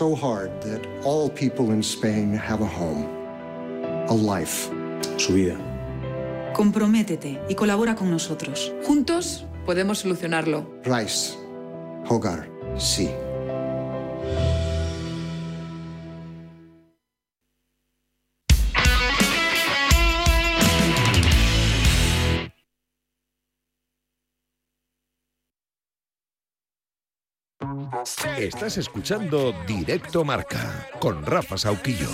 so hard that all people in Spain have a home, a life. Su vida. Comprométete y colabora con nosotros. Juntos podemos solucionarlo. Rice, hogar, sí. Estás escuchando Directo Marca con Rafa Sauquillo.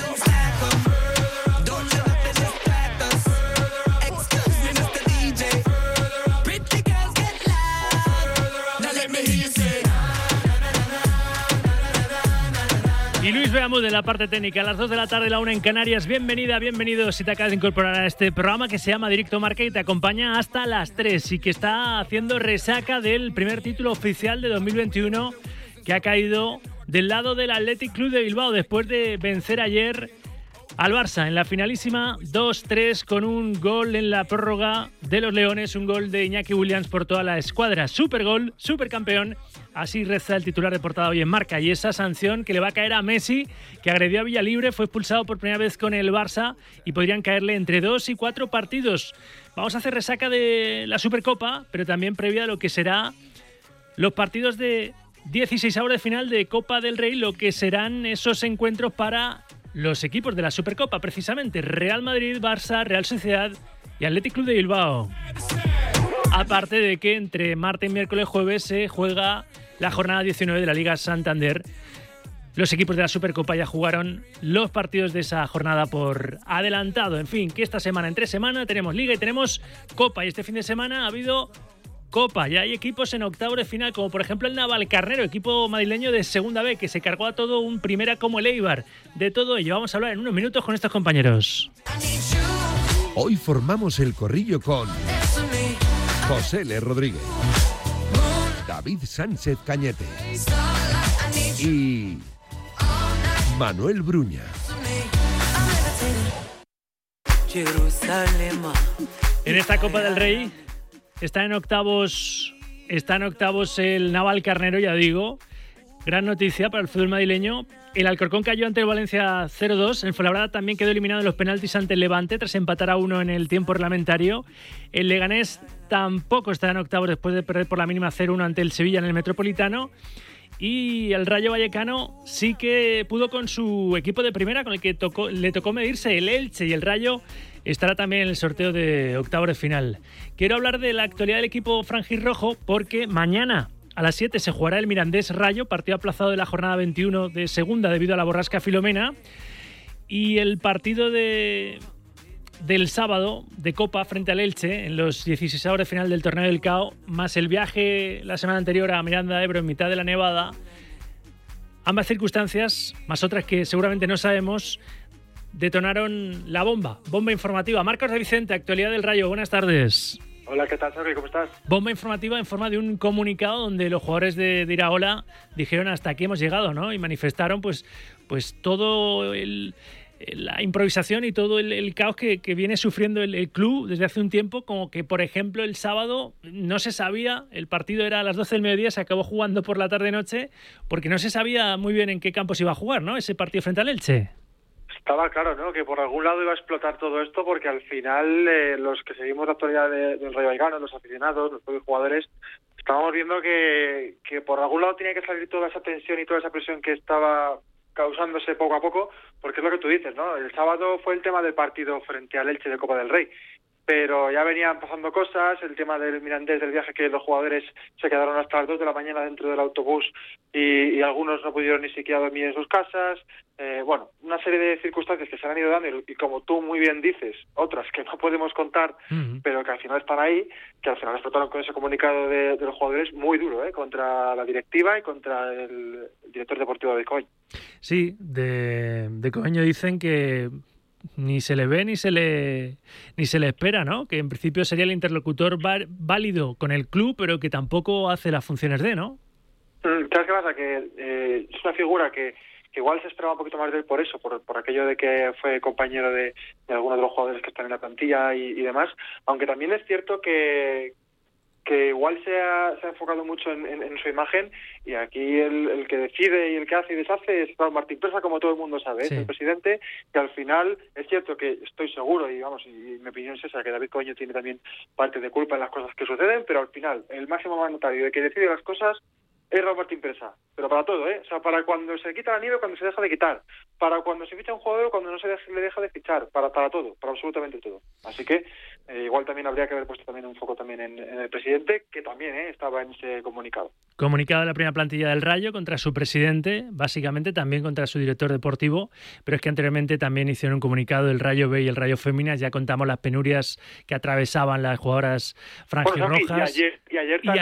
Y Luis Beamud de la parte técnica, a las 2 de la tarde, la 1 en Canarias. Bienvenido si te acabas de incorporar a este programa que se llama Directo Marca y te acompaña hasta las 3 y que está haciendo resaca del primer título oficial de 2021 que ha caído del lado del Athletic Club de Bilbao después de vencer ayer al Barça en la finalísima 2-3 con un gol en la prórroga de los Leones, un gol de Iñaki Williams por toda la escuadra. Supergol, supercampeón. Así reza el titular de portada hoy en Marca. Y esa sanción que le va a caer a Messi, que agredió a Villalibre, fue expulsado por primera vez con el Barça y podrían caerle entre 2 y 4 partidos. Vamos a hacer resaca de la Supercopa, pero también previa a lo que será los partidos de 16avos de final de Copa del Rey, lo que serán esos encuentros para los equipos de la Supercopa, precisamente Real Madrid, Barça, Real Sociedad y Athletic Club de Bilbao. Aparte de que entre martes, miércoles, jueves se juega la jornada 19 de la Liga Santander. Los equipos de la Supercopa ya jugaron los partidos de esa jornada por adelantado. En fin, que esta semana, entre semana, tenemos Liga y tenemos Copa. Y este fin de semana ha habido Copa. Ya hay equipos en octavos de final, como por ejemplo el Navalcarnero, equipo madrileño de Segunda B, que se cargó a todo un primera como el Eibar. De todo ello vamos a hablar en unos minutos con estos compañeros. Hoy formamos el corrillo con José L. Rodríguez, David Sánchez Cañete y Manuel Bruña. En esta Copa del Rey está en octavos el Navalcarnero, ya digo. Gran noticia para el fútbol madrileño. El Alcorcón cayó ante el Valencia 0-2. El Fuenlabrada también quedó eliminado en los penaltis ante el Levante tras empatar a 1 en el tiempo reglamentario. El Leganés tampoco está en octavos después de perder por la mínima 0-1 ante el Sevilla en el Metropolitano. Y el Rayo Vallecano sí que pudo con su equipo de primera, con el que le tocó medirse el Elche, y el Rayo estará también en el sorteo de octavos de final. Quiero hablar de la actualidad del equipo franjirrojo porque mañana a las 7 se jugará el Mirandés Rayo, partido aplazado de la jornada 21 de segunda debido a la borrasca Filomena. Y el partido del sábado de Copa frente al Elche en los 16avos de final del torneo del CAO, más el viaje la semana anterior a Miranda de Ebro en mitad de la nevada. Ambas circunstancias, más otras que seguramente no sabemos, detonaron la bomba informativa. Marcos de Vicente, actualidad del Rayo, buenas tardes. Hola, ¿qué tal, Sergio? ¿Cómo estás? Bomba informativa en forma de un comunicado donde los jugadores de Iraola dijeron hasta aquí hemos llegado, ¿no? Y manifestaron pues todo la improvisación y todo el caos que viene sufriendo el club desde hace un tiempo, como que, por ejemplo, el sábado no se sabía, el partido era a las 12 del mediodía, se acabó jugando por la tarde-noche, porque no se sabía muy bien en qué campo se iba a jugar, ¿no? Ese partido frente al Elche. Estaba claro, ¿no?, que por algún lado iba a explotar todo esto, porque al final los que seguimos la actualidad del Rayo Vallecano, los aficionados, los propios jugadores, estábamos viendo que por algún lado tenía que salir toda esa tensión y toda esa presión que estaba causándose poco a poco, porque es lo que tú dices, ¿no? El sábado fue el tema del partido frente al Elche de Copa del Rey, pero ya venían pasando cosas, el tema del Mirandés, del viaje, que los jugadores se quedaron hasta las 2 de la mañana dentro del autobús y algunos no pudieron ni siquiera dormir en sus casas. Bueno, una serie de circunstancias que se han ido dando y como tú muy bien dices, otras que no podemos contar, pero que al final están ahí, que al final explotaron con ese comunicado de los jugadores muy duro, contra la directiva y contra el director deportivo de Coveño. Sí, de Coveño dicen que ni se le ve ni se le espera, ¿no? Que en principio sería el interlocutor válido con el club, pero que tampoco hace las funciones de, ¿no? ¿Sabes qué pasa? Que es una figura que igual se esperaba un poquito más de él por eso, por aquello de que fue compañero de algunos de los jugadores que están en la plantilla y demás, aunque también es cierto que que igual se ha enfocado mucho en su imagen, y aquí el que decide y el que hace y deshace es Raúl Martín Presa, como todo el mundo sabe, es el presidente, y al final es cierto que estoy seguro, y mi opinión es esa, que David Coño tiene también parte de culpa en las cosas que suceden, pero al final el máximo mandatario de que decide las cosas es Raúl Martín Presa, pero para todo, o sea, para cuando se quita la nieve, cuando se deja de quitar, para cuando se ficha un jugador, cuando no se le deja de fichar, para todo, para absolutamente todo. Así que igual también habría que haber puesto también un foco también en el presidente, que también estaba en ese comunicado. Comunicado de la primera plantilla del Rayo contra su presidente, básicamente también contra su director deportivo, pero es que anteriormente también hicieron un comunicado el Rayo B y el Rayo Féminas, ya contamos las penurias que atravesaban las jugadoras franjirrojas. Y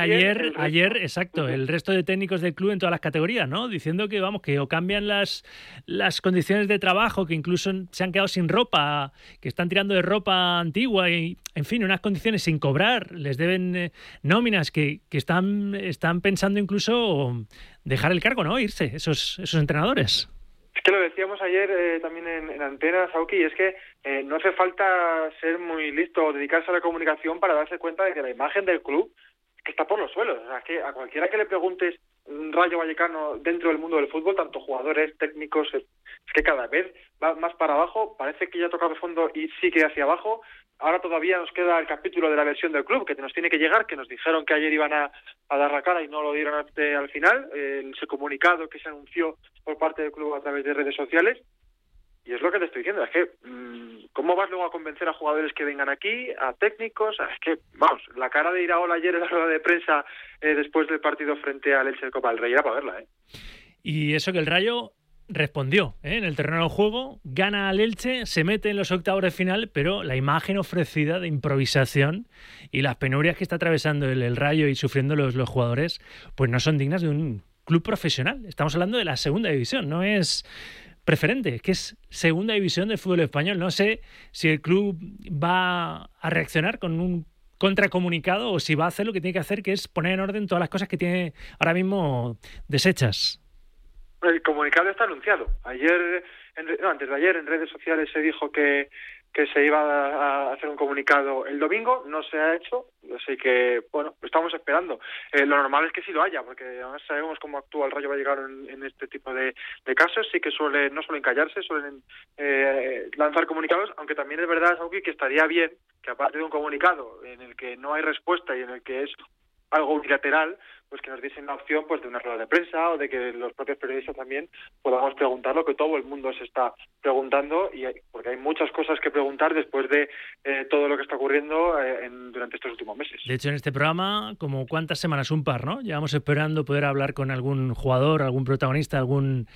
ayer, exacto, el resto de técnicos del club en todas las categorías, ¿no? Diciendo que que o cambian las condiciones de trabajo, que incluso se han quedado sin ropa, que están tirando de ropa antigua y, en fin, unas condiciones sin cobrar, les deben nóminas que están pensando incluso dejar el cargo, ¿no? Irse esos entrenadores. Es que lo decíamos ayer también en Antena, Sauki, y es que no hace falta ser muy listo o dedicarse a la comunicación para darse cuenta de que la imagen del club que está por los suelos. O sea, que a cualquiera que le preguntes Rayo Vallecano dentro del mundo del fútbol, tanto jugadores, técnicos, es que cada vez va más para abajo, parece que ya ha tocado el fondo y sigue hacia abajo. Ahora todavía nos queda el capítulo de la versión del club, que nos tiene que llegar, que nos dijeron que ayer iban a dar la cara y no lo dieron al final, ese comunicado que se anunció por parte del club a través de redes sociales. Y es lo que te estoy diciendo, es que ¿cómo vas luego a convencer a jugadores que vengan aquí, a técnicos? Es que, vamos, la cara de Iraola ayer en la rueda de prensa después del partido frente al Elche de Copa del Rey era para verla, Y eso que el Rayo respondió en el terreno del juego, gana al Elche, se mete en los octavos de final, pero la imagen ofrecida de improvisación y las penurias que está atravesando el Rayo y sufriendo los jugadores, pues no son dignas de un club profesional. Estamos hablando de la segunda división, no es preferente, que es segunda división del fútbol español. No sé si el club va a reaccionar con un contracomunicado o si va a hacer lo que tiene que hacer, que es poner en orden todas las cosas que tiene ahora mismo deshechas. El comunicado está anunciado. Antes de ayer en redes sociales se dijo que se iba a hacer un comunicado el domingo, no se ha hecho, así que, bueno, estamos esperando. Lo normal es que sí lo haya, porque además sabemos cómo actúa el Rayo Vallecano en este tipo de casos, sí que no suelen callarse, suelen lanzar comunicados, aunque también es verdad, Sauki, que estaría bien que aparte de un comunicado en el que no hay respuesta y en el que es algo unilateral, pues que nos diesen la opción pues de una rueda de prensa o de que los propios periodistas también podamos preguntar lo que todo el mundo se está preguntando, porque hay muchas cosas que preguntar después de todo lo que está ocurriendo durante estos últimos meses. De hecho, en este programa, como cuántas semanas, un par, ¿no? Llevamos esperando poder hablar con algún jugador, algún protagonista, algún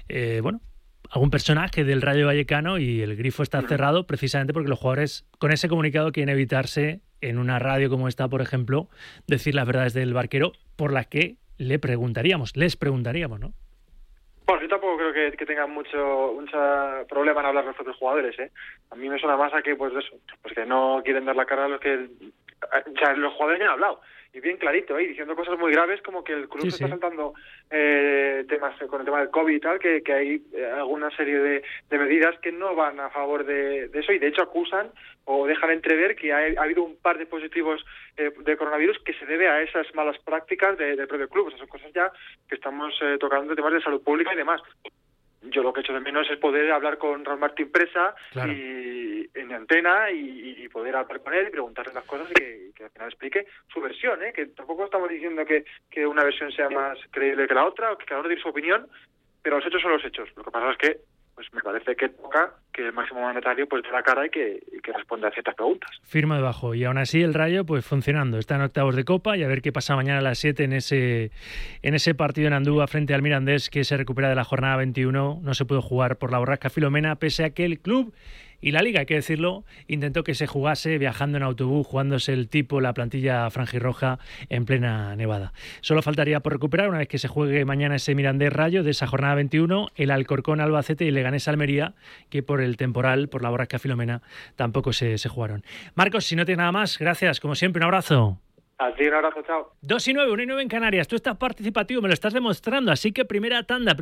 personaje del Rayo Vallecano, y el grifo está cerrado precisamente porque los jugadores con ese comunicado quieren evitarse en una radio como esta, por ejemplo, decir las verdades del barquero, por las que les preguntaríamos, ¿no? Bueno, yo tampoco creo que tengan mucho problema en hablar los propios jugadores, A mí me suena más a que, pues eso, pues que no quieren dar la cara a los que... O sea, los jugadores ya han hablado, y bien clarito, diciendo cosas muy graves, como que el club se está saltando temas con el tema del COVID y tal, que hay alguna serie de medidas que no van a favor de eso, y de hecho acusan o dejan entrever que ha habido un par de positivos de coronavirus que se debe a esas malas prácticas del propio club. Esas son cosas ya que estamos tocando, temas de salud pública y demás. Yo lo que echo de menos es poder hablar con Raúl Martín Presa, claro, y en Antena y poder hablar con él y preguntarle las cosas y que al final explique su versión, que tampoco estamos diciendo que una versión sea más creíble que la otra o que cada uno diga su opinión, pero los hechos son los hechos. Lo que pasa es que pues me parece que toca que el máximo mandatario pues dé la cara y que responda a ciertas preguntas. Firma debajo. Y aún así el Rayo pues funcionando. Está en octavos de Copa y a ver qué pasa mañana a las 7 en ese partido en Andúa frente al Mirandés, que se recupera de la jornada 21. No se pudo jugar por la borrasca Filomena, pese a que el club y la Liga, hay que decirlo, intentó que se jugase viajando en autobús, jugándose la plantilla franjirroja en plena nevada. Solo faltaría por recuperar, una vez que se juegue mañana ese Mirandés Rayo de esa jornada 21, el Alcorcón Albacete y el Leganés Almería, que por el temporal, por la borrasca Filomena, tampoco se jugaron. Marcos, si no tienes nada más, gracias, como siempre, un abrazo. A ti un abrazo, chao. 2-9, 1-9 en Canarias. Tú estás participativo, me lo estás demostrando. Así que primera tanda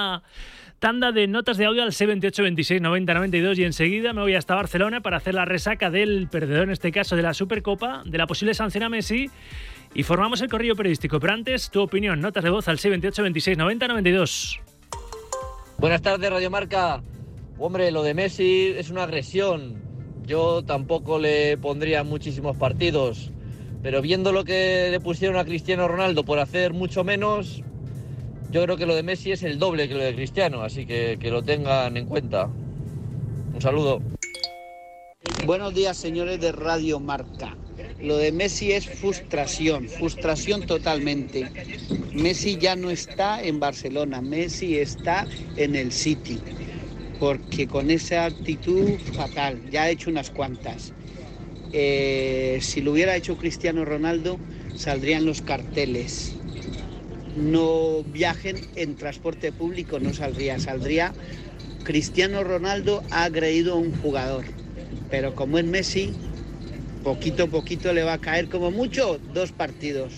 de notas de audio al 628 26 90 92 y enseguida me voy hasta Barcelona para hacer la resaca del perdedor, en este caso de la Supercopa, de la posible sanción a Messi, y formamos el corrillo periodístico. Pero antes, tu opinión, notas de voz al 628 26 90 92. Buenas tardes, Radio Marca. Hombre, lo de Messi es una agresión. Yo tampoco le pondría muchísimos partidos, pero viendo lo que le pusieron a Cristiano Ronaldo por hacer mucho menos, yo creo que lo de Messi es el doble que lo de Cristiano, así que lo tengan en cuenta. Un saludo. Buenos días, señores de Radio Marca. Lo de Messi es frustración totalmente. Messi ya no está en Barcelona, Messi está en el City, porque con esa actitud fatal, ya ha hecho unas cuantas. Si lo hubiera hecho Cristiano Ronaldo, saldrían los carteles. No viajen en transporte público, no saldría Cristiano Ronaldo ha agredido a un jugador, pero como es Messi, poquito a poquito le va a caer, como mucho 2 partidos.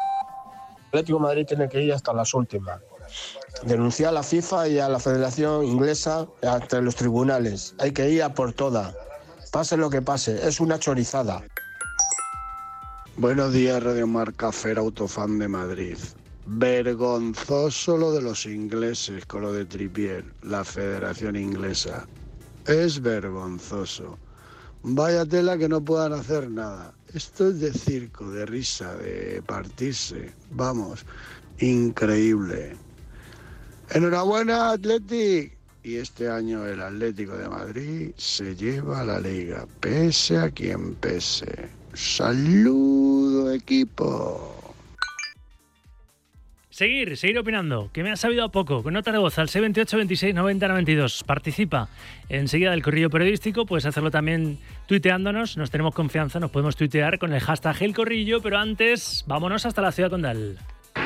El Atlético de Madrid tiene que ir hasta las últimas, denunciar a la FIFA y a la Federación Inglesa ante los tribunales. Hay que ir a por todas, pase lo que pase, es una chorizada. Buenos días, Radio Marca, Fer Autofan de Madrid. Vergonzoso lo de los ingleses con lo de Trippier, la Federación Inglesa. Es vergonzoso. Vaya tela que no puedan hacer nada. Esto es de circo, de risa, de partirse. Vamos, increíble. Enhorabuena, Athletic. Y este año el Atlético de Madrid se lleva la Liga, pese a quien pese. ¡Saludo, equipo! Seguir opinando, que me ha sabido a poco, con nota de voz al 628 26 90 92. Participa enseguida del corrillo periodístico, puedes hacerlo también tuiteándonos, nos tenemos confianza, nos podemos tuitear con el hashtag El Corrillo, pero antes, vámonos hasta la ciudad condal.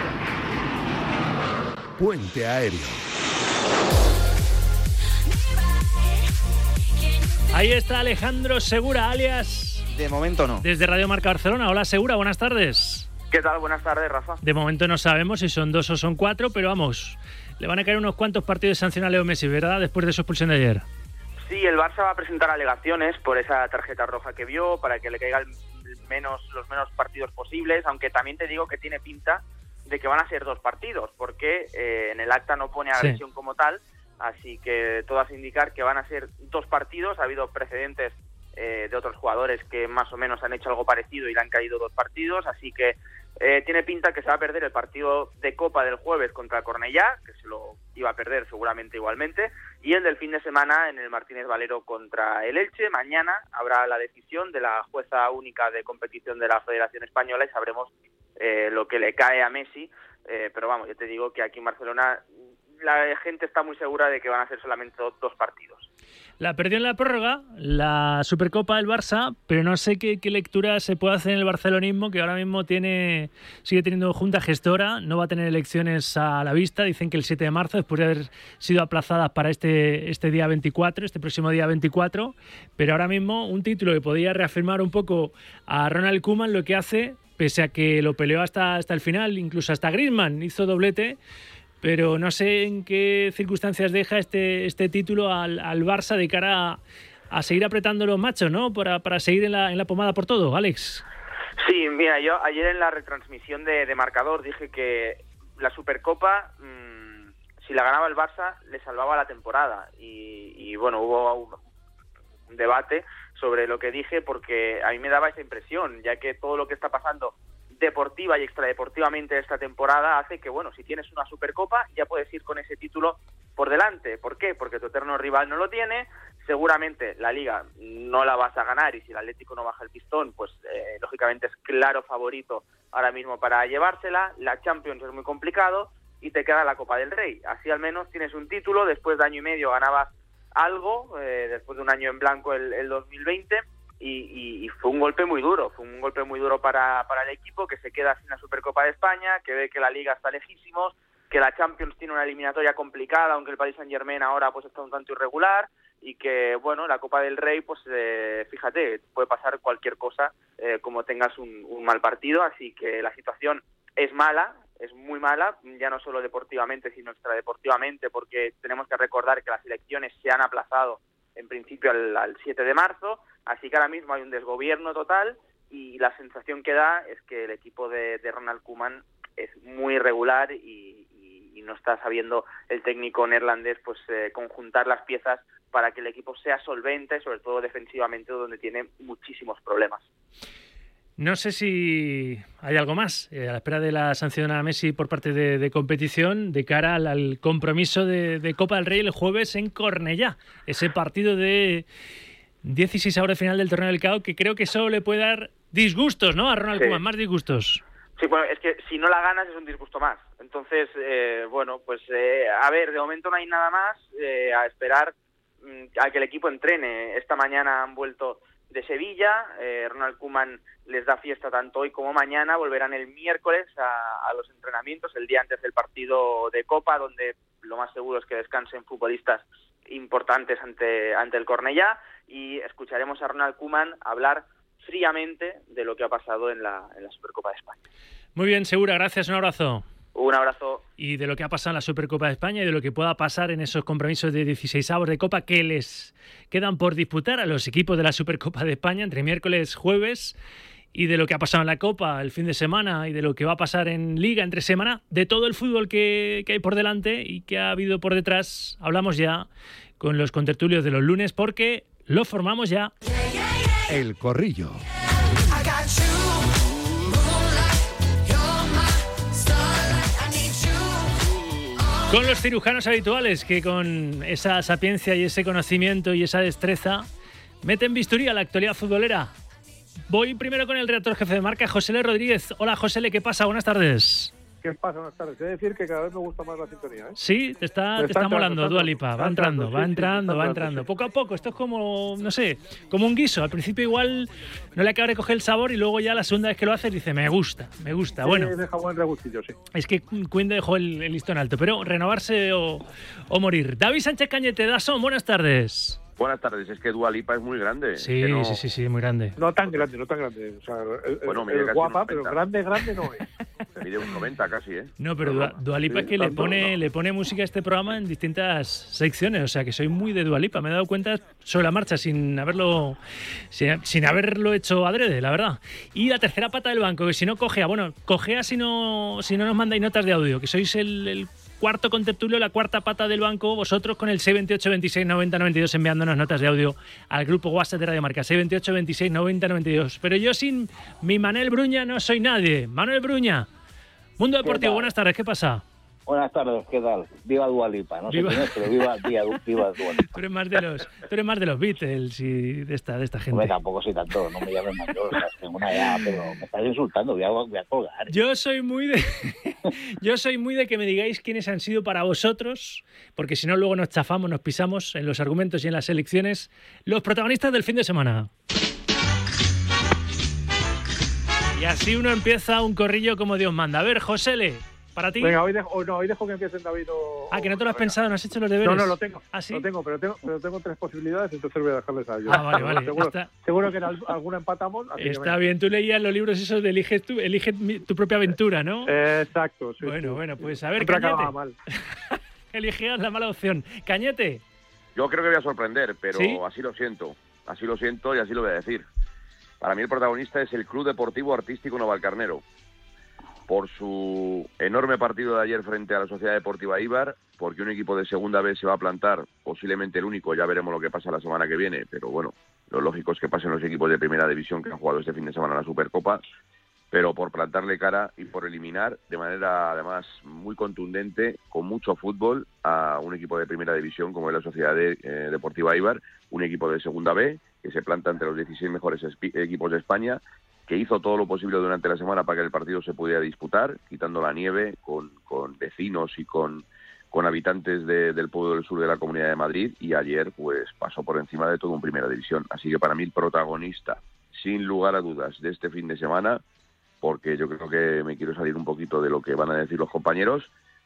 Puente aéreo. Ahí está Alejandro Segura, alias... De momento no. Desde Radio Marca Barcelona. Hola Segura, buenas tardes. ¿Qué tal? Buenas tardes, Rafa. De momento no sabemos si son 2 o son 4, pero vamos, le van a caer unos cuantos partidos de sanción a Leo Messi, ¿verdad? Después de su expulsión de ayer. Sí, el Barça va a presentar alegaciones por esa tarjeta roja que vio, para que le caigan los menos partidos posibles, aunque también te digo que tiene pinta de que van a ser 2 partidos, porque en el acta no pone agresión como tal, así que todo hace indicar que van a ser 2 partidos. Ha habido precedentes de otros jugadores que más o menos han hecho algo parecido y le han caído 2 partidos, así que tiene pinta que se va a perder el partido de Copa del jueves contra Cornellá, que se lo iba a perder seguramente igualmente, y el del fin de semana en el Martínez Valero contra el Elche. Mañana habrá la decisión de la jueza única de competición de la Federación Española y sabremos lo que le cae a Messi, pero vamos, yo te digo que aquí en Barcelona la gente está muy segura de que van a ser solamente 2 partidos. La perdió en la prórroga, la Supercopa del Barça, pero no sé qué lectura se puede hacer en el barcelonismo, que ahora mismo sigue teniendo junta gestora, no va a tener elecciones a la vista, dicen que el 7 de marzo, después de haber sido aplazadas para este día 24, este próximo día 24, pero ahora mismo un título que podía reafirmar un poco a Ronald Koeman, lo que hace, pese a que lo peleó hasta el final, incluso hasta Griezmann hizo doblete, pero no sé en qué circunstancias deja este título al Barça de cara a seguir apretando los machos, ¿no? Para seguir en la pomada por todo, Alex. Sí, mira, yo ayer en la retransmisión de Marcador dije que la Supercopa, si la ganaba el Barça, le salvaba la temporada. Y bueno, hubo un debate sobre lo que dije, porque a mí me daba esa impresión, ya que todo lo que está pasando deportiva y extradeportivamente esta temporada hace que, bueno, si tienes una Supercopa ya puedes ir con ese título por delante. ¿Por qué? Porque tu eterno rival no lo tiene, seguramente la Liga no la vas a ganar, y si el Atlético no baja el pistón, pues lógicamente es claro favorito ahora mismo para llevársela. La Champions es muy complicado y te queda la Copa del Rey. Así al menos tienes un título. Después de año y medio ganabas algo, después de un año en blanco el 2020, y fue un golpe muy duro, para el equipo, que se queda sin la Supercopa de España, que ve que la Liga está lejísimos, que la Champions tiene una eliminatoria complicada, aunque el Paris Saint-Germain ahora pues está un tanto irregular, y que, bueno, la Copa del Rey, pues fíjate, puede pasar cualquier cosa como tengas un mal partido, así que la situación es mala, es muy mala, ya no solo deportivamente, sino extradeportivamente, porque tenemos que recordar que las elecciones se han aplazado en principio al 7 de marzo, así que ahora mismo hay un desgobierno total, y la sensación que da es que el equipo de Ronald Koeman es muy irregular y no está sabiendo el técnico neerlandés pues conjuntar las piezas para que el equipo sea solvente, sobre todo defensivamente, donde tiene muchísimos problemas. No sé si hay algo más a la espera de la sanción a Messi por parte de competición de cara al compromiso de Copa del Rey el jueves en Cornellá, ese partido de 16 horas final del torneo del CAO, que creo que solo le puede dar disgustos, ¿no?, a Ronald Koeman, más disgustos. Sí, bueno, es que si no la ganas es un disgusto más. Entonces, bueno, pues a ver, de momento no hay nada más, a esperar a que el equipo entrene. Esta mañana han vuelto de Sevilla, Ronald Koeman les da fiesta tanto hoy como mañana, volverán el miércoles a los entrenamientos, el día antes del partido de Copa, donde lo más seguro es que descansen futbolistas importantes ante el Cornellá, y escucharemos a Ronald Koeman hablar fríamente de lo que ha pasado en la Supercopa de España. Muy bien, Segura, gracias, un abrazo. Un abrazo. Y de lo que ha pasado en la Supercopa de España y de lo que pueda pasar en esos compromisos de 16avos de Copa que les quedan por disputar a los equipos de la Supercopa de España entre miércoles, jueves, y de lo que ha pasado en la Copa el fin de semana y de lo que va a pasar en Liga entre semana, de todo el fútbol que hay por delante y que ha habido por detrás. Hablamos ya con los contertulios de los lunes porque lo formamos ya. El Corrillo. Con los cirujanos habituales que con esa sapiencia y ese conocimiento y esa destreza meten bisturí a la actualidad futbolera. Voy primero con el redactor jefe de Marca, José L. Rodríguez. Hola, José L., ¿qué pasa? Buenas tardes. ¿Qué pasa? Buenas tardes. He de decir que cada vez me gusta más la sintonía, ¿eh? Sí, te está molando, Dua Lipa. Va entrando. Poco a poco. Esto es como, no sé, como un guiso. Al principio igual no le acaba de coger el sabor y luego ya la segunda vez que lo haces dice, me gusta. Sí, Bueno, deja buen regustillo, sí. es que Queen dejó el listón alto, pero renovarse o morir. David Sánchez Cañete, Dazón, buenas tardes. Buenas tardes, es que Dua Lipa es muy grande. Sí, no... sí, muy grande. No tan grande. O sea, bueno, es guapa, pero grande no es. Mide un 90 casi, ¿eh? No, pero Dua Lipa es que le pone música a este programa en distintas secciones, o sea que soy muy de Dua Lipa. Me he dado cuenta sobre la marcha sin haberlo hecho adrede, la verdad. Y la tercera pata del banco, que si no cojea si no nos mandáis notas de audio, que sois el cuarto contertulio, la cuarta pata del banco, vosotros con el 628 26 90 92 enviándonos notas de audio al grupo WhatsApp de Radio Marca, 628 26 90 92. Pero yo sin mi Manel Bruña no soy nadie. Manuel Bruña, Mundo Deportivo, buenas tardes, ¿qué pasa? Buenas tardes, ¿qué tal? Viva Dua Lipa, no sé quién es, pero viva Dua Lipa. Tú eres más de los Beatles y de esta gente. Hombre, tampoco soy tanto, no me llames mayor, o sea, tengo una edad, pero me estás insultando, voy a colgar. Yo soy muy de que me digáis quiénes han sido para vosotros, porque si no luego nos chafamos, nos pisamos en los argumentos y en las elecciones, los protagonistas del fin de semana. Y así uno empieza un corrillo como Dios manda. A ver, Josele, para ti. Venga, hoy dejo que empiecen David o... que no te lo has pensado, no has hecho los deberes. No, lo tengo. ¿Ah, sí? Lo tengo, pero tengo tres posibilidades, entonces voy a dejarles a ellos. Vale. Seguro que en alguna empatamos. Está bien, tú leías los libros esos de elige tu propia aventura, ¿no? Exacto, sí. Bueno, pues a ver, siempre Cañete. acababa mal. Eligías la mala opción. Cañete. Yo creo que voy a sorprender, pero ¿Sí? así lo siento y así lo voy a decir. Para mí el protagonista es el Club Deportivo Artístico Navalcarnero. Por su enorme partido de ayer frente a la Sociedad Deportiva Eibar, porque un equipo de segunda B se va a plantar, posiblemente el único, ya veremos lo que pasa la semana que viene, pero bueno, lo lógico es que pasen los equipos de primera división que han jugado este fin de semana en la Supercopa, pero por plantarle cara y por eliminar de manera además muy contundente, con mucho fútbol, a un equipo de primera división como es la Sociedad Deportiva Eibar, un equipo de segunda B que se planta entre los 16 mejores equipos de España, que hizo todo lo posible durante la semana para que el partido se pudiera disputar, quitando la nieve con vecinos y con habitantes del pueblo del sur de la Comunidad de Madrid, y ayer pues pasó por encima de todo en primera división. Así que para mí el protagonista, sin lugar a dudas, de este fin de semana, porque yo creo que me quiero salir un poquito de lo que van a decir los compañeros,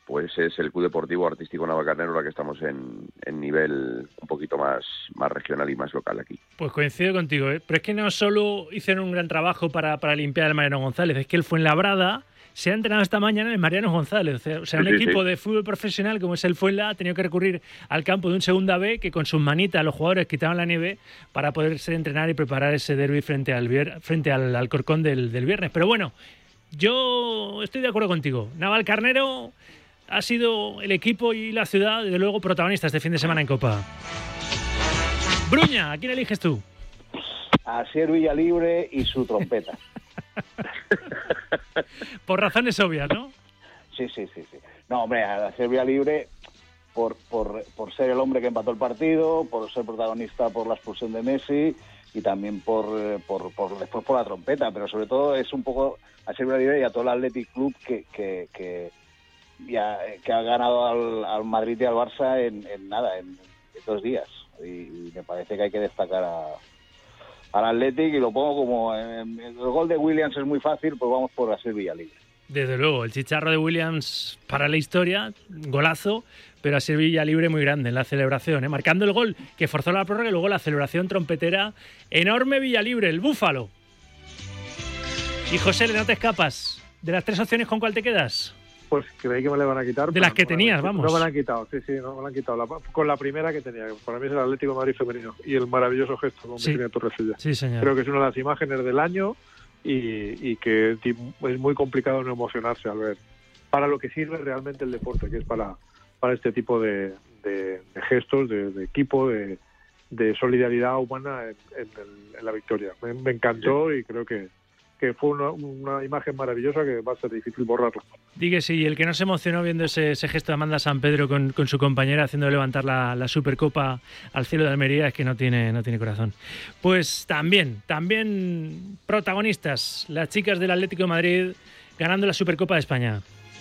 pues es el Club Deportivo Artístico Navalcarnero, la que estamos en nivel un poquito más regional y más local aquí. Pues coincido contigo, ¿eh? Pero es que no solo hicieron un gran trabajo para limpiar el Mariano González, es que el Fuenlabrada se ha entrenado esta mañana en el Mariano González. O sea, un equipo de fútbol profesional como es el Fuenla ha tenido que recurrir al campo de un segunda B que con sus manitas los jugadores quitaban la nieve para poderse entrenar y preparar ese derbi frente al Alcorcón del viernes. Pero bueno, yo estoy de acuerdo contigo. Navalcarnero ha sido el equipo y la ciudad, desde luego, protagonistas este fin de semana en Copa. Bruña, ¿a quién eliges tú? A Asier Villalibre y su trompeta. Por razones obvias, ¿no? Sí. No, hombre, a Asier Villalibre por ser el hombre que empató el partido, por ser protagonista por la expulsión de Messi y también después por la trompeta, pero sobre todo es un poco a Asier Villalibre y a todo el Athletic Club que ha ganado al Madrid y al Barça en 2 días. Y me parece que hay que destacar al Athletic, y lo pongo como el gol de Williams es muy fácil, pues vamos por Asier Villalibre. Desde luego, el chicharro de Williams para la historia, golazo, pero Asier Villalibre muy grande en la celebración, marcando el gol que forzó la prórroga y luego la celebración trompetera. Enorme Villalibre, el búfalo. Y José, no te escapas. De las 3 opciones, ¿con cuál te quedas? Pues creí que me le van a quitar. De las que tenías, vamos. No me la han quitado, sí, no me la han quitado. Con la primera que tenía, que para mí es el Atlético de Madrid femenino. Y el maravilloso gesto con Virginia Torrecilla. Sí, señor. Creo que es una de las imágenes del año y que es muy complicado no emocionarse al ver para lo que sirve realmente el deporte, que es para este tipo de gestos, de equipo, de solidaridad humana en la victoria. Me encantó y creo que fue una imagen maravillosa que va a ser difícil borrarla. Digue, sí, el que no se emocionó viendo ese gesto de Amanda San Pedro con su compañera haciendo levantar la Supercopa al cielo de Almería es que no tiene corazón. Pues también protagonistas, las chicas del Atlético de Madrid ganando la Supercopa de España.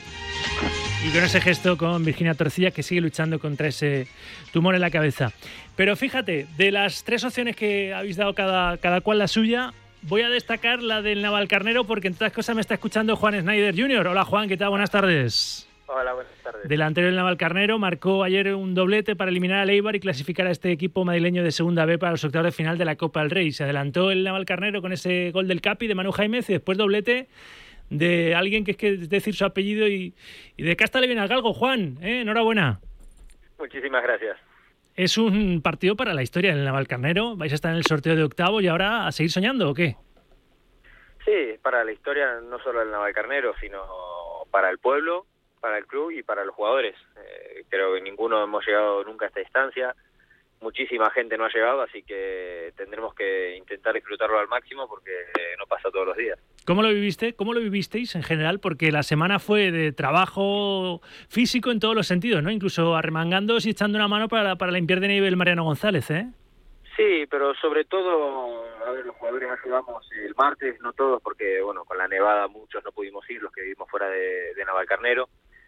Y con ese gesto con Virginia Torrecilla, que sigue luchando contra ese tumor en la cabeza. Pero fíjate, de las 3 opciones que habéis dado cada cual la suya, voy a destacar la del Navalcarnero porque entre otras cosas me está escuchando Juan Schneider Jr. Hola Juan, ¿qué tal? Buenas tardes. Hola, buenas tardes. Delantero del Navalcarnero, marcó ayer un doblete para eliminar al Eibar y clasificar a este equipo madrileño de segunda B para los octavos de final de la Copa del Rey. Se adelantó el Navalcarnero con ese gol del Capi de Manu Jaimez y después doblete de alguien que es decir su apellido y de casta le viene al galgo. Juan, enhorabuena. Muchísimas gracias. Es un partido para la historia del Navalcarnero. Vais a estar en el sorteo de octavos y ahora a seguir soñando, ¿o qué? Sí, para la historia no solo del Navalcarnero, sino para el pueblo, para el club y para los jugadores. Creo que ninguno hemos llegado nunca a esta instancia. Muchísima gente no ha llegado, así que tendremos que intentar disfrutarlo al máximo porque no pasa todos los días. ¿Cómo lo viviste? ¿Cómo lo vivisteis en general? Porque la semana fue de trabajo físico en todos los sentidos, ¿no? Incluso arremangándoos y echando una mano para limpiar de nivel Mariano González, ¿eh? Sí, pero sobre todo, a ver, los jugadores ayudamos el martes, no todos, porque bueno, con la nevada muchos no pudimos ir, los que vivimos fuera de Navalcarnero,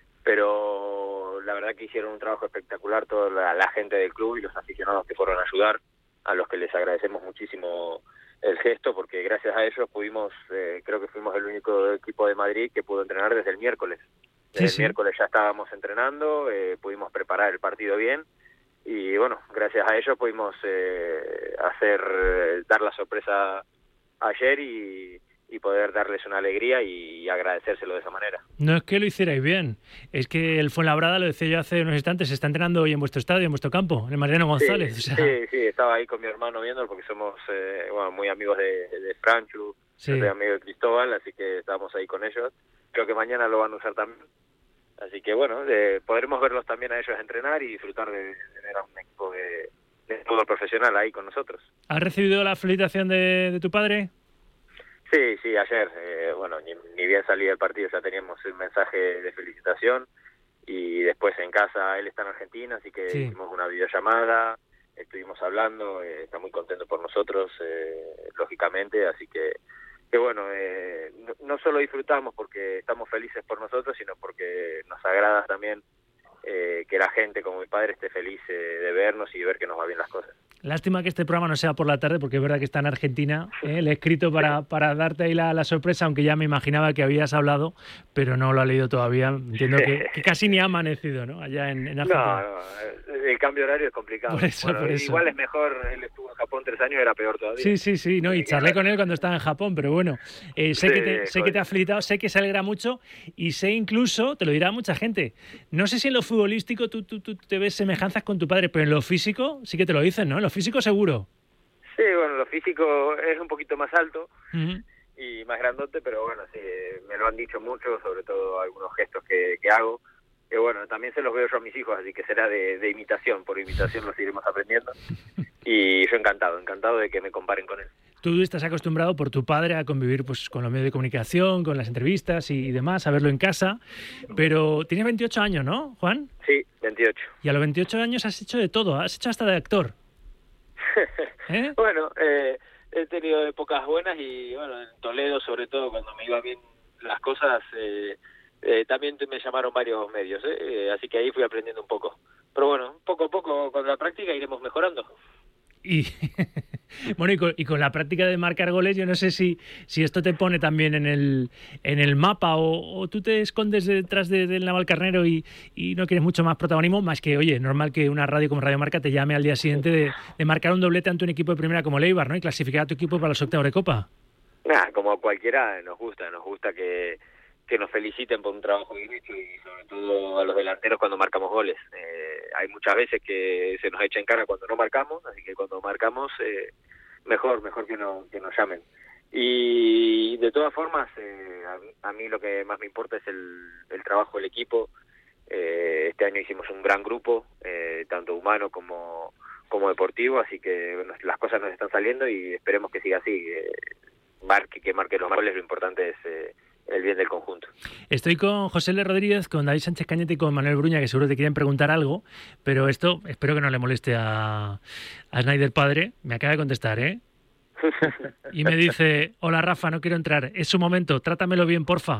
pero la verdad que hicieron un trabajo espectacular toda la gente del club y los aficionados que fueron a ayudar, a los que les agradecemos muchísimo el gesto, porque gracias a ellos pudimos, creo que fuimos el único equipo de Madrid que pudo entrenar desde el miércoles. Desde el miércoles ya estábamos entrenando, pudimos preparar el partido bien y bueno, gracias a ellos pudimos dar la sorpresa ayer y poder darles una alegría y agradecérselo de esa manera. No es que lo hicierais bien, es que el Fuenlabrada, lo decía yo hace unos instantes, se está entrenando hoy en vuestro estadio, en vuestro campo, en el Mariano González. Sí, sí, estaba ahí con mi hermano viéndolo porque somos muy amigos de Franchu, soy amigo de Cristóbal, así que estábamos ahí con ellos. Creo que mañana lo van a usar también. Así que bueno, podremos verlos también a ellos entrenar y disfrutar de ver a un equipo de fútbol profesional ahí con nosotros. ¿Has recibido la felicitación de tu padre? Sí, ayer, ni bien salí del partido ya teníamos el mensaje de felicitación y después en casa, él está en Argentina, así que hicimos una videollamada, estuvimos hablando, está muy contento por nosotros, lógicamente, así que bueno, no solo disfrutamos porque estamos felices por nosotros, sino porque nos agrada también que la gente como mi padre esté feliz de vernos y ver que nos va bien las cosas. Lástima que este programa no sea por la tarde, porque es verdad que está en Argentina. Le he escrito para darte ahí la sorpresa, aunque ya me imaginaba que habías hablado, pero no lo ha leído todavía. Entiendo que casi ni ha amanecido, ¿no? Allá en Argentina. No, el cambio horario es complicado. Por eso. Igual es mejor, él estuvo en Japón 3 años, era peor todavía. Sí, no, y charlé con él cuando estaba en Japón, pero bueno, sé que te ha felicitado, sé que se alegra mucho y sé incluso, te lo dirá mucha gente, no sé si en lo futbolístico tú te ves semejanzas con tu padre, pero en lo físico sí que te lo dicen, ¿no? En lo físico seguro. Sí, bueno, lo físico es un poquito más alto y más grandote, pero bueno, sí, me lo han dicho mucho, sobre todo algunos gestos que hago, que bueno, también se los veo yo a mis hijos, así que será de imitación, por imitación los iremos aprendiendo, y yo encantado de que me comparen con él. Tú estás acostumbrado por tu padre a convivir pues con los medios de comunicación, con las entrevistas y demás, a verlo en casa, pero tienes 28 años, ¿no, Juan? Sí, 28. Y a los 28 años has hecho de todo, has hecho hasta de actor. Bueno, he tenido épocas buenas y bueno, en Toledo sobre todo cuando me iba bien las cosas, también me llamaron varios medios, así que ahí fui aprendiendo un poco. Pero bueno, poco a poco con la práctica iremos mejorando. Y bueno, y con la práctica de marcar goles, yo no sé si esto te pone también en el mapa o tú te escondes detrás del Navalcarnero y no quieres mucho más protagonismo, más que, oye, normal que una radio como Radio Marca te llame al día siguiente de marcar un doblete ante un equipo de primera como el Eibar, ¿no? Y clasificar a tu equipo para los octavos de Copa. Como a cualquiera nos gusta que nos feliciten por un trabajo bien hecho y sobre todo a los delanteros cuando marcamos goles. Hay muchas veces que se nos echa en cara cuando no marcamos, así que cuando marcamos mejor que nos llamen. Y de todas formas, a mí lo que más me importa es el trabajo del equipo. Este año hicimos un gran grupo, tanto humano como deportivo, así que bueno, las cosas nos están saliendo y esperemos que siga así. Que marque los goles, lo importante es el bien del conjunto. Estoy con José L. Rodríguez, con David Sánchez Cañete y con Manuel Bruña, que seguro te quieren preguntar algo, pero esto espero que no le moleste a Snyder padre. Me acaba de contestar, y me dice: hola Rafa, no quiero entrar, es su momento, trátamelo bien, porfa.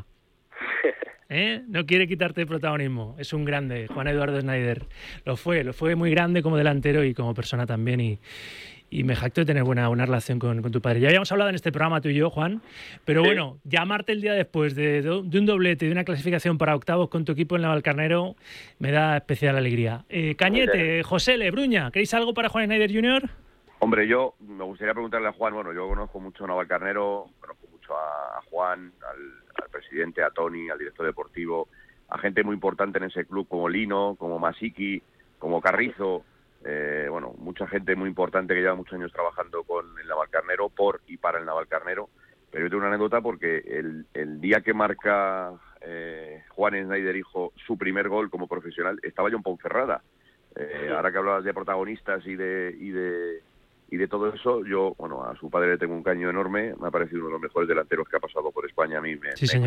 No quiere quitarte el protagonismo. Es un grande, Juan Eduardo Snyder. Lo fue muy grande como delantero y como persona también, y me jacto de tener buena relación con tu padre. Ya habíamos hablado en este programa tú y yo, Juan, pero sí. Bueno, llamarte el día después de un doblete y de una clasificación para octavos con tu equipo en Navalcarnero me da especial alegría. Cañete, José L. Bruña, ¿queréis algo para Juan Snyder Jr.? Hombre, yo me gustaría preguntarle a Juan, bueno, yo conozco mucho a Navalcarnero, conozco mucho a Juan, al presidente, a Tony, al director deportivo, a gente muy importante en ese club como Lino, como Masiki, como Carrizo, bueno, mucha gente muy importante que lleva muchos años trabajando con el Navalcarnero, por y para el Navalcarnero. Pero yo tengo una anécdota porque el día que marca Juan Snyder hijo su primer gol como profesional, estaba yo en Ponferrada. Ahora que hablabas de protagonistas y de todo eso, yo, bueno, a su padre le tengo un cariño enorme, me ha parecido uno de los mejores delanteros que ha pasado por España. A mí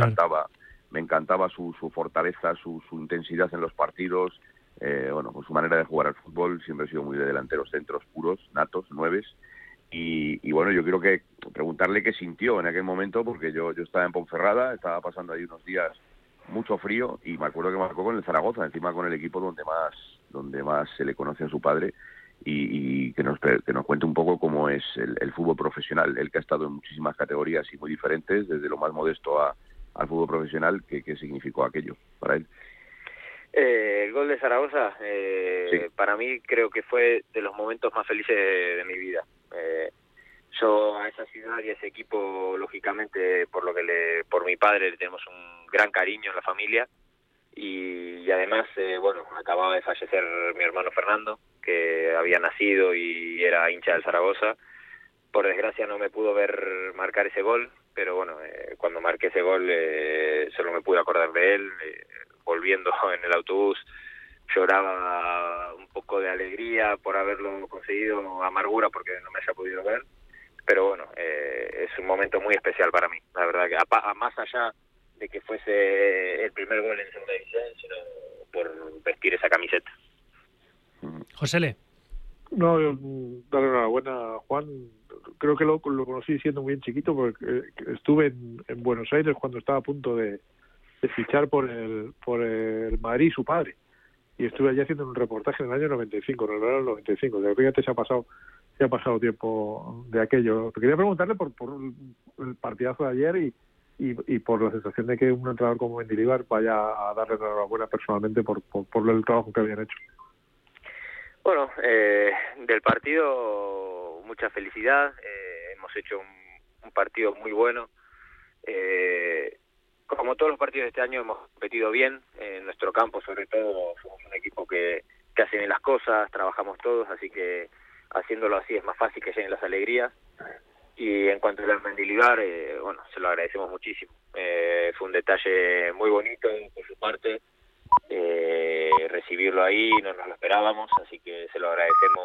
me encantaba su fortaleza, su intensidad en los partidos. Bueno, pues su manera de jugar al fútbol siempre ha sido muy de delanteros centros puros, natos, nueves, y bueno, yo quiero que preguntarle qué sintió en aquel momento, porque yo estaba en Ponferrada, estaba pasando ahí unos días mucho frío, y me acuerdo que marcó con el Zaragoza, encima con el equipo donde más se le conoce a su padre, y que nos cuente un poco cómo es el fútbol profesional, él que ha estado en muchísimas categorías y muy diferentes, desde lo más modesto al fútbol profesional, qué significó aquello para él. El gol de Zaragoza, sí. Para mí creo que fue de los momentos más felices de mi vida. Yo a esa ciudad y a ese equipo, lógicamente, por mi padre le tenemos un gran cariño en la familia, y además, bueno, acababa de fallecer mi hermano Fernando, que había nacido y era hincha del Zaragoza. Por desgracia no me pudo ver marcar ese gol, pero bueno, cuando marqué ese gol solo me pude acordar de él. Volviendo en el autobús lloraba un poco de alegría por haberlo conseguido, amargura porque no me haya podido ver, pero bueno, es un momento muy especial para mí, la verdad, que más allá de que fuese el primer gol en segunda división, sino por vestir esa camiseta. José Le. No, darle enhorabuena a Juan. Creo que lo conocí siendo muy bien chiquito, porque estuve en Buenos Aires cuando estaba a punto de fichar por el Madrid, su padre, y estuve allí haciendo un reportaje en el año 95, en el verano del 95. O sea, fíjate, se ha pasado tiempo de aquello. Te quería preguntarle por el partidazo de ayer y por la sensación de que un entrenador como Mendilibar vaya a darle enhorabuena personalmente por el trabajo que habían hecho. Bueno, del partido mucha felicidad, hemos hecho un partido muy bueno. Como todos los partidos de este año hemos competido bien, en nuestro campo sobre todo somos un equipo que hace bien las cosas, trabajamos todos, así que haciéndolo así es más fácil que lleguen las alegrías. Y en cuanto al Mendilibar, bueno, se lo agradecemos muchísimo. Fue un detalle muy bonito por su parte, recibirlo ahí, no nos lo esperábamos, así que se lo agradecemos